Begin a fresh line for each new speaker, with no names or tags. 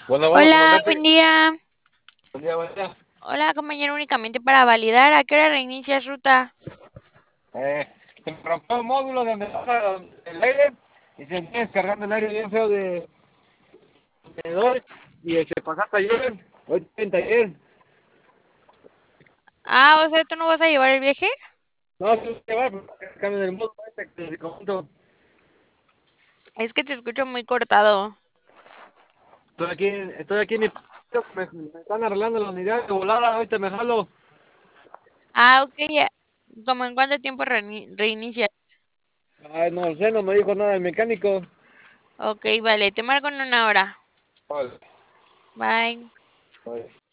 Bueno, bueno,
Hola, buen
comandante.
día.
Buen día, buen día.
Hola, compañero, únicamente para validar a qué hora reinicias ruta.
Se me rompió el módulo donde baja el aire y se está descargando el aire bien feo de contenedor y se pasaste ayer, hoy en taller.
Ah, o sea, ¿tú no vas a llevar el viaje?
No, se lo llevar, porque cambio del módulo este que les comento.
Es que te escucho muy cortado.
Estoy aquí en mi me están arreglando la unidad de volada, ahorita me jalo.
Ah, ok, ya. ¿Cómo en cuánto tiempo reinicias?
Ay, no sé, no me dijo nada el mecánico.
Ok, vale, te marco en una hora.
Vale,
Bye.
vale.